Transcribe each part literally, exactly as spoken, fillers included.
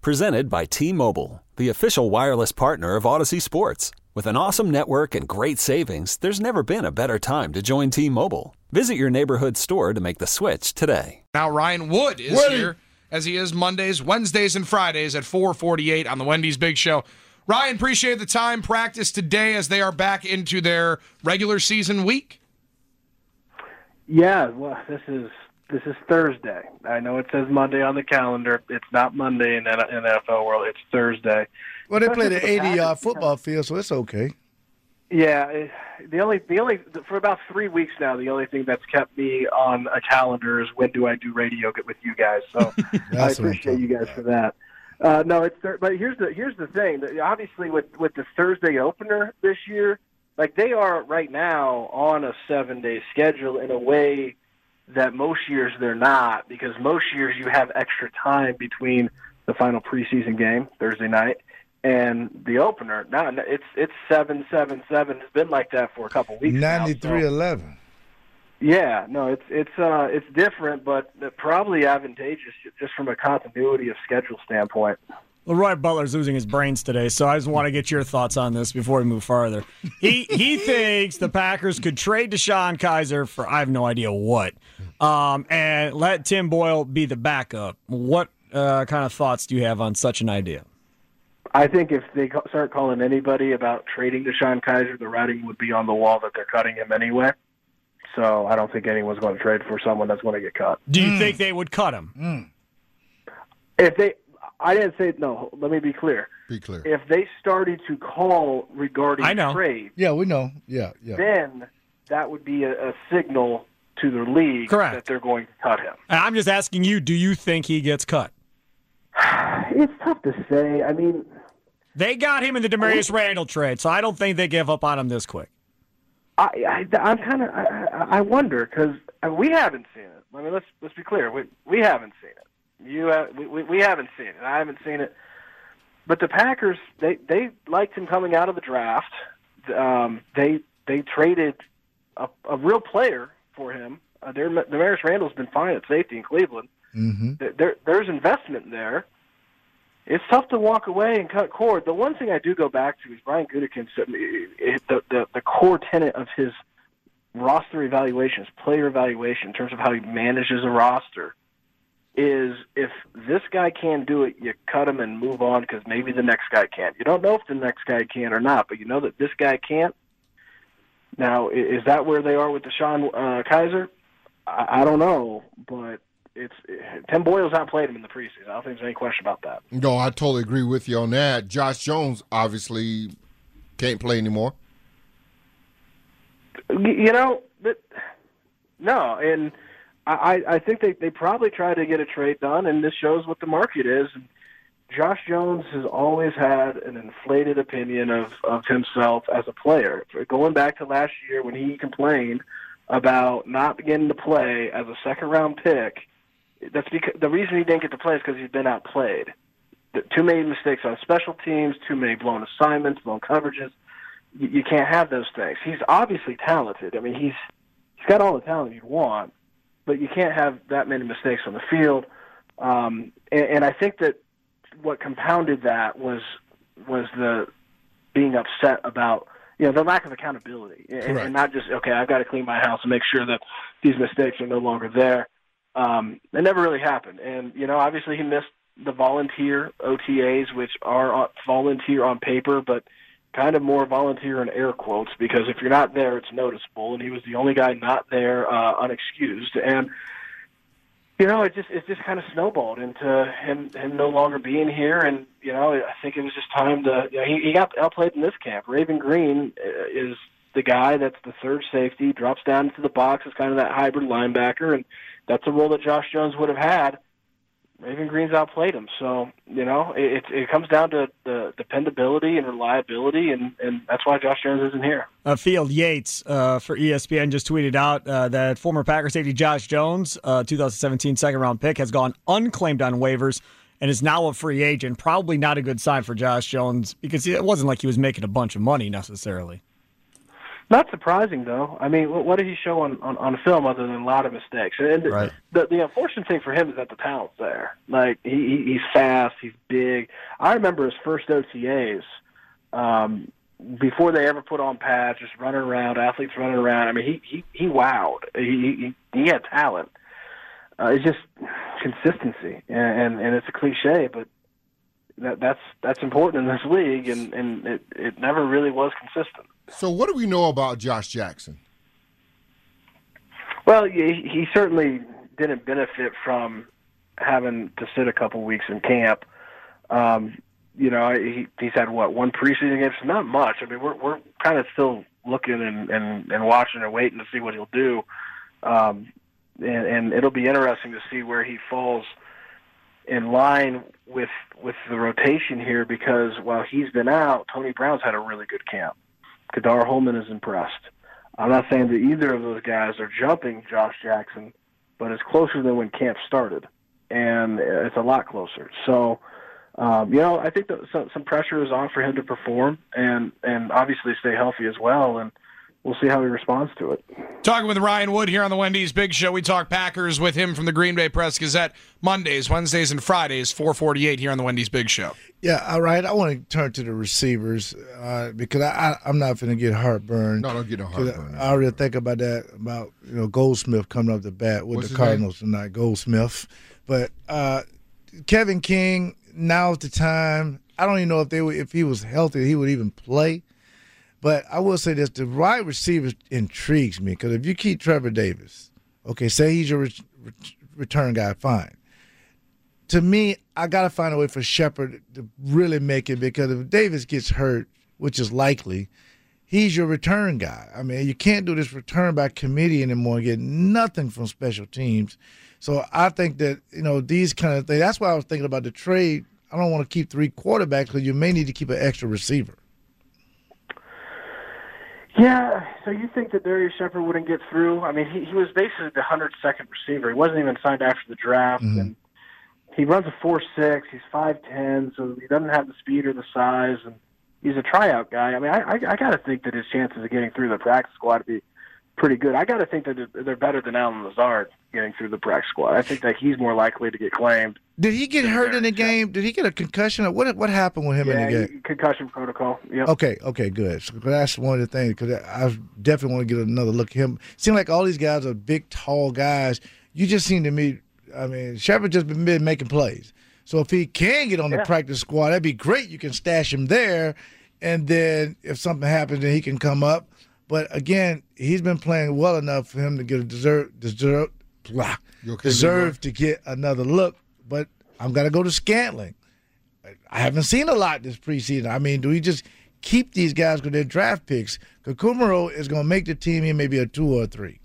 Presented by T-Mobile, the official wireless partner of Odyssey Sports. With an awesome network and great savings, there's never been a better time to join T-Mobile. Visit your neighborhood store to make the switch today. Now Ryan Wood is Woody. here, as he is Mondays, Wednesdays, and Fridays at four forty-eight on the Wendy's Big Show. Ryan, appreciate the time. Practice today as they are back into their regular season week. Yeah, well, this is this is Thursday. I know it says Monday on the calendar. It's not Monday in the N F L world. It's Thursday. Well, they played an eighty-yard football field, so it's okay. Yeah, it, the only the only for about three weeks now, the only thing that's kept me on a calendar is when do I do radio with you guys. So I appreciate you guys for that. Uh, no, it's but here's the here's the thing. Obviously, with with the Thursday opener this year, like they are right now on a seven day schedule in a way that most years they're not, because most years you have extra time between the final preseason game Thursday night and the opener. Now it's it's seven seven seven. It's been like that for a couple weeks. Ninety-three eleven. So, yeah, no, it's it's uh it's different, but probably advantageous just from a continuity of schedule standpoint. Leroy Butler's losing his brains today, so I just want to get your thoughts on this before we move farther. He he thinks the Packers could trade DeShone Kizer for I have no idea what, um, and let Tim Boyle be the backup. What uh, kind of thoughts do you have on such an idea? I think if they start calling anybody about trading DeShone Kizer, the writing would be on the wall that they're cutting him anyway. So I don't think anyone's going to trade for someone that's going to get cut. Do you mm. think they would cut him? Mm. If they, I didn't say no. Let me be clear. Be clear. If they started to call regarding I know. trade, yeah, we know. Yeah, yeah. Then that would be a, a signal to the league Correct. that they're going to cut him. And I'm just asking you: do you think he gets cut? It's tough to say. I mean. They got him in the Demarius Randall trade, so I don't think they give up on him this quick. I, I, I'm kind of, I, I wonder, because we haven't seen it. I mean, let's let's be clear. We we haven't seen it. You, uh, we we haven't seen it. I haven't seen it. But the Packers, they they liked him coming out of the draft. Um, they they traded a, a real player for him. Uh, Demarius Randall's been fine at safety in Cleveland. Mm-hmm. There there's investment there. It's tough to walk away and cut cord. The one thing I do go back to is Brian Gutekunst. The, the, the core tenet of his roster evaluation, his player evaluation, in terms of how he manages a roster, is if this guy can't do it, you cut him and move on because maybe the next guy can't. You don't know if the next guy can or not, but you know that this guy can't. Now, is that where they are with DeShone uh, Kizer? I, I don't know, but It's Tim Boyle's outplayed him in the preseason. I don't think there's any question about that. No, I totally agree with you on that. Josh Jones obviously can't play anymore. You know, but, no, and I, I think they, they probably tried to get a trade done, and this shows what the market is. Josh Jones has always had an inflated opinion of, of himself as a player. Going back to last year when he complained about not getting to play as a second-round pick, That's because the reason he didn't get to play is because he's been outplayed. Too many mistakes on special teams, too many blown assignments, blown coverages. You, you can't have those things. He's obviously talented. I mean, he's he's got all the talent you'd want, but you can't have that many mistakes on the field. Um, and, and I think that what compounded that was was the being upset about you know the lack of accountability, and, and not just okay, I've got to clean my house and make sure that these mistakes are no longer there. Um, it never really happened. And, you know, obviously he missed the volunteer O T As, which are volunteer on paper, but kind of more volunteer in air quotes, because if you're not there, it's noticeable. And he was the only guy not there, uh, unexcused. And, you know, it just it just kind of snowballed into him, him no longer being here. And, you know, I think it was just time to, you know, he, he got outplayed in this camp. Raven Green is the guy that's the third safety, drops down into the box, is kind of that hybrid linebacker, and that's a role that Josh Jones would have had. Raven Green's outplayed him. So, you know, it, it comes down to the dependability and reliability, and, and that's why Josh Jones isn't here. Uh, Field Yates uh, for E S P N just tweeted out uh, that former Packer safety Josh Jones, uh, twenty seventeen second-round pick, has gone unclaimed on waivers and is now a free agent. Probably not a good sign for Josh Jones because it wasn't like he was making a bunch of money necessarily. Not surprising, though. I mean, what, what did he show on, on, on film other than a lot of mistakes? And right. the the unfortunate thing for him is that the talent's there. Like, he, he he's fast, he's big. I remember his first O T As, um, before they ever put on pads, just running around, athletes running around. I mean, he he, he wowed. He, he, he had talent. Uh, it's just consistency, and, and, and it's a cliche, but that, that's that's important in this league, and, and it, it never really was consistent. So what do we know about Josh Jackson? Well, he, he certainly didn't benefit from having to sit a couple weeks in camp. Um, you know, he, he's had, what, one preseason game? So not much. I mean, we're we're kind of still looking and, and, and watching and waiting to see what he'll do. Um, and, and it'll be interesting to see where he falls in line with with the rotation here, because while he's been out, Tony Brown's had a really good camp. Kadar Holman is impressed. I'm not saying that either of those guys are jumping Josh Jackson, but it's closer than when camp started, and it's a lot closer. So, um, you know, I think that some, some pressure is on for him to perform and, and obviously stay healthy as well, and we'll see how he responds to it. Talking with Ryan Wood here on the Wendy's Big Show. We talk Packers with him from the Green Bay Press-Gazette Mondays, Wednesdays, and Fridays, four forty-eight here on the Wendy's Big Show. Yeah, all right. I want to turn to the receivers uh, because I, I, I'm not going to get heartburn. No, don't get no heartburn. I, I already think about that, about you know Goldsmith coming up the bat with What's the his Cardinals tonight, Goldsmith. But uh, Kevin King, now's the time. I don't even know if they were, if he was healthy, he would even play. But I will say this, the wide receiver intrigues me, because if you keep Trevor Davis, okay, say he's your re- re- return guy, fine. To me, I got to find a way for Shepard to really make it, because if Davis gets hurt, which is likely, he's your return guy. I mean, you can't do this return by committee anymore and get nothing from special teams. So I think that, you know, these kind of things, that's why I was thinking about the trade. I don't want to keep three quarterbacks, because you may need to keep an extra receiver. Yeah, so you think that Darius Shepard wouldn't get through? I mean, he, he was basically the one hundred second receiver. He wasn't even signed after the draft, mm-hmm. and he runs a four six. He's five ten, so he doesn't have the speed or the size, and he's a tryout guy. I mean, I, I, I got to think that his chances of getting through the practice squad would be pretty good. I got to think that they're better than Allen Lazard getting through the practice squad. I think that he's more likely to get claimed. Did he get hurt in the game? Did he get a concussion? What what happened with him yeah, in the game? Concussion protocol. Yep. Okay, okay, good. So that's one of the things, because I definitely want to get another look at him. Seems like all these guys are big, tall guys. You just seem to me, I mean, Shepard just been making plays. So if he can get on the yeah. practice squad, that'd be great. You can stash him there, and then if something happens, then he can come up. But again, he's been playing well enough for him to get a deserve, deserve, blah, okay, deserve to get another look. But I'm going to go to Scantling. I haven't seen a lot this preseason. I mean, do we just keep these guys with their draft picks? Because Kumaro is going to make the team in maybe a two or a three.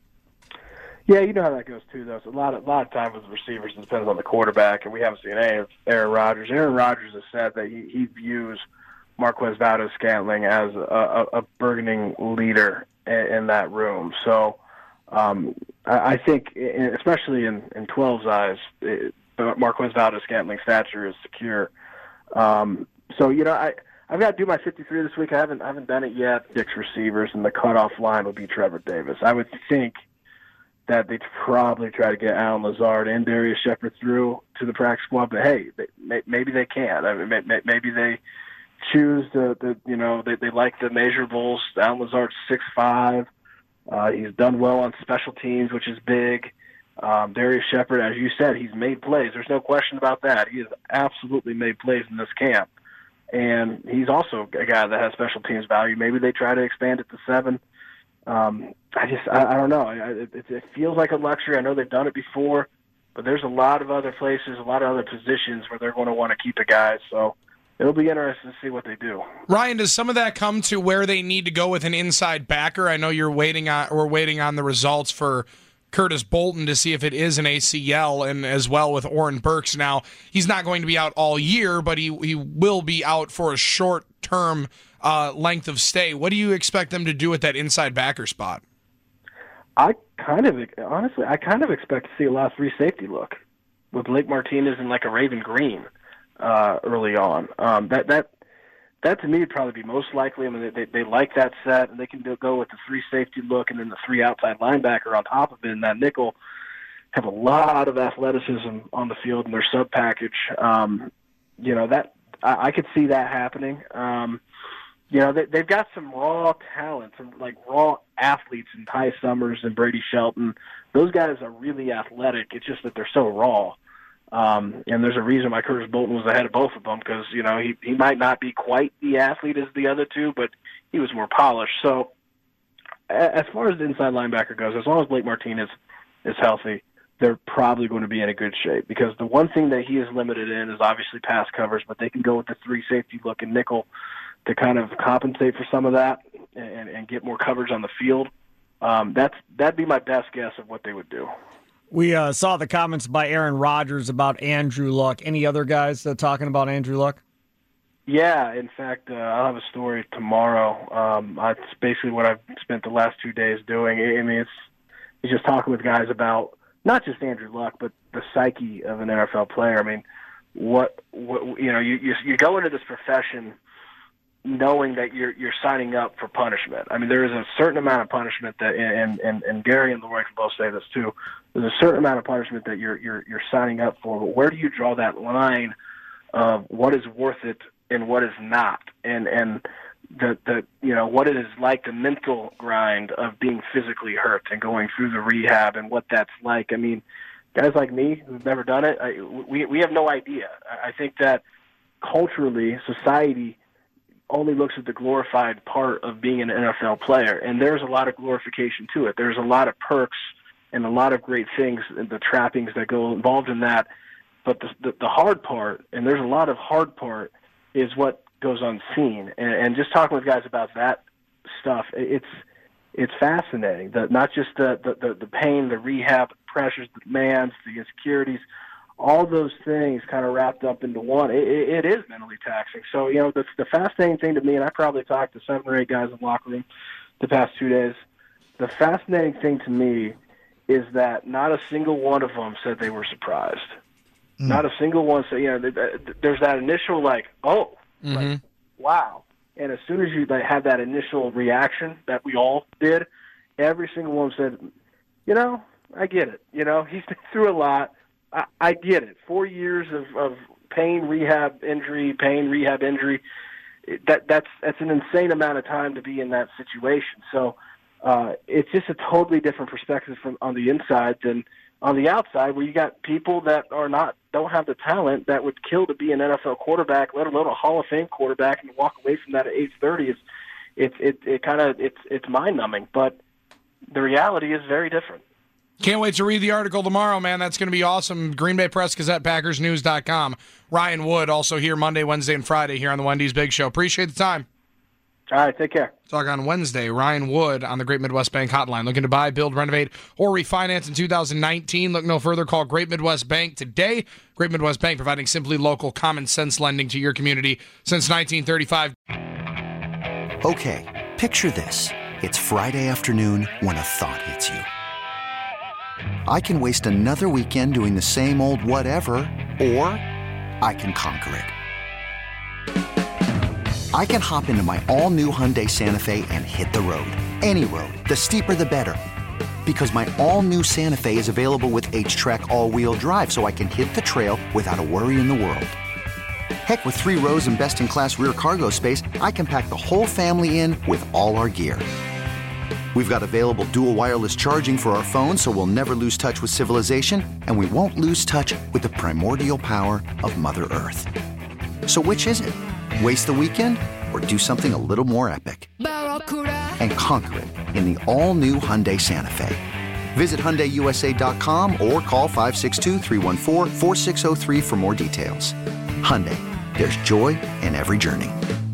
Yeah, you know how that goes too, though. So a lot of a lot of time with the receivers, it depends on the quarterback, and we haven't seen any of Aaron Rodgers. Aaron Rodgers has said that he, he views Marquez Valdes-Scantling as a, a, a burgeoning leader in, in that room. So um, I, I think, especially in, in twelve's eyes, it, Marquez Valdes-Scantling's stature is secure. Um, so, you know, I, I've got to do my fifty-three this week. I haven't I haven't done it yet. Six receivers, and the cutoff line would be Trevor Davis. I would think that they'd probably try to get Allen Lazard and Darius Shepard through to the practice squad, but hey, they, maybe they can't. I mean, maybe they choose the, the you know, they, they like the measurables. Allen Lazard's six five. Uh, he's done well on special teams, which is big. Um, Darius Shepard, as you said, he's made plays. There's no question about that. He has absolutely made plays in this camp. And he's also a guy that has special teams value. Maybe they try to expand it to seven. Um, I just, I, I don't know. It, it, it feels like a luxury. I know they've done it before, but there's a lot of other places, a lot of other positions where they're going to want to keep a guy. So it'll be interesting to see what they do. Ryan, does some of that come to where they need to go with an inside backer? I know you're waiting on, we're waiting on the results for Curtis Bolton to see if it is an A C L, and as well with Oren Burks. Now, he's not going to be out all year, but he, he will be out for a short-term uh, length of stay. What do you expect them to do with that inside backer spot? I kind of, honestly, I kind of expect to see a lot of free safety look with Blake Martinez and like a Raven Green uh, early on. Um, that that that to me would probably be most likely. I mean, they they like that set, and they can do, go with the three safety look and then the three outside linebacker on top of it, and that nickel have a lot of athleticism on the field in their sub package. Um, you know, that I, I could see that happening. Um, you know, they, they've got some raw talent, some like raw athletes in Ty Summers and Brady Shelton. Those guys are really athletic. It's just that they're so raw. Um, and there's a reason why Curtis Bolton was ahead of both of them, because, you know, he, he might not be quite the athlete as the other two, but he was more polished. So as far as the inside linebacker goes, as long as Blake Martinez is healthy, they're probably going to be in a good shape, because the one thing that he is limited in is obviously pass covers, but they can go with the three safety look and nickel to kind of compensate for some of that and, and get more coverage on the field. Um, that's, that'd be my best guess of what they would do. We uh, saw the comments by Aaron Rodgers about Andrew Luck. Any other guys uh, talking about Andrew Luck? Yeah, in fact, uh, I'll have a story tomorrow. Um, that's basically what I've spent the last two days doing. I mean, it's, it's just talking with guys about not just Andrew Luck, but the psyche of an N F L player. I mean, what, what you know, you, you you go into this profession knowing that you're you're signing up for punishment. I mean, there is a certain amount of punishment that, and and, and Gary and Leroy can both say this too. There's a certain amount of punishment that you're you're you're signing up for. But where do you draw that line of what is worth it and what is not? And and the the you know what it is like, the mental grind of being physically hurt and going through the rehab and what that's like. I mean, guys like me who've never done it, I, we we have no idea. I think that culturally, society only looks at the glorified part of being an N F L player, and there's a lot of glorification to it. There's a lot of perks and a lot of great things and the trappings that go involved in that. But the, the, the hard part, and there's a lot of hard part, is what goes unseen. And, and just talking with guys about that stuff, it's it's fascinating. The, not just the, the, the pain, the rehab, the pressures, the demands, the insecurities, all those things kind of wrapped up into one. It, it, it is mentally taxing. So, you know, the, the fascinating thing to me, and I probably talked to seven or eight guys in the locker room the past two days, the fascinating thing to me is that not a single one of them said they were surprised. Mm. Not a single one said, you know, there's that initial like, oh, mm-hmm. like, wow. And as soon as you like, have that initial reaction that we all did, every single one said, you know, I get it. You know, he's been through a lot. I, I get it. Four years of, of pain, rehab, injury, pain, rehab, injury. That that's that's an insane amount of time to be in that situation. So uh, it's just a totally different perspective from on the inside than on the outside, where you got people that are not don't have the talent that would kill to be an N F L quarterback, let alone a Hall of Fame quarterback, and walk away from that at age thirty. It's it's it, it kind of it's it's mind numbing, but the reality is very different. Can't wait to read the article tomorrow, man. That's going to be awesome. Green Bay Press Gazette, Packers News dot com. Ryan Wood also here Monday, Wednesday, and Friday here on the Wendy's Big Show. Appreciate the time. All right, take care. Talk on Wednesday. Ryan Wood on the Great Midwest Bank Hotline. Looking to buy, build, renovate, or refinance in two thousand nineteen? Look no further. Call Great Midwest Bank today. Great Midwest Bank, providing simply local, common sense lending to your community since nineteen thirty-five. Okay, picture this. It's Friday afternoon when a thought hits you. I can waste another weekend doing the same old whatever, or I can conquer it. I can hop into my all-new Hyundai Santa Fe and hit the road. Any road. The steeper, the better. Because my all-new Santa Fe is available with H-Track all-wheel drive, so I can hit the trail without a worry in the world. Heck, with three rows and best-in-class rear cargo space, I can pack the whole family in with all our gear. We've got available dual wireless charging for our phones, so we'll never lose touch with civilization, and we won't lose touch with the primordial power of Mother Earth. So which is it? Waste the weekend or do something a little more epic? And conquer it in the all-new Hyundai Santa Fe. Visit Hyundai U S A dot com or call five six two, three one four, four six zero three for more details. Hyundai, there's joy in every journey.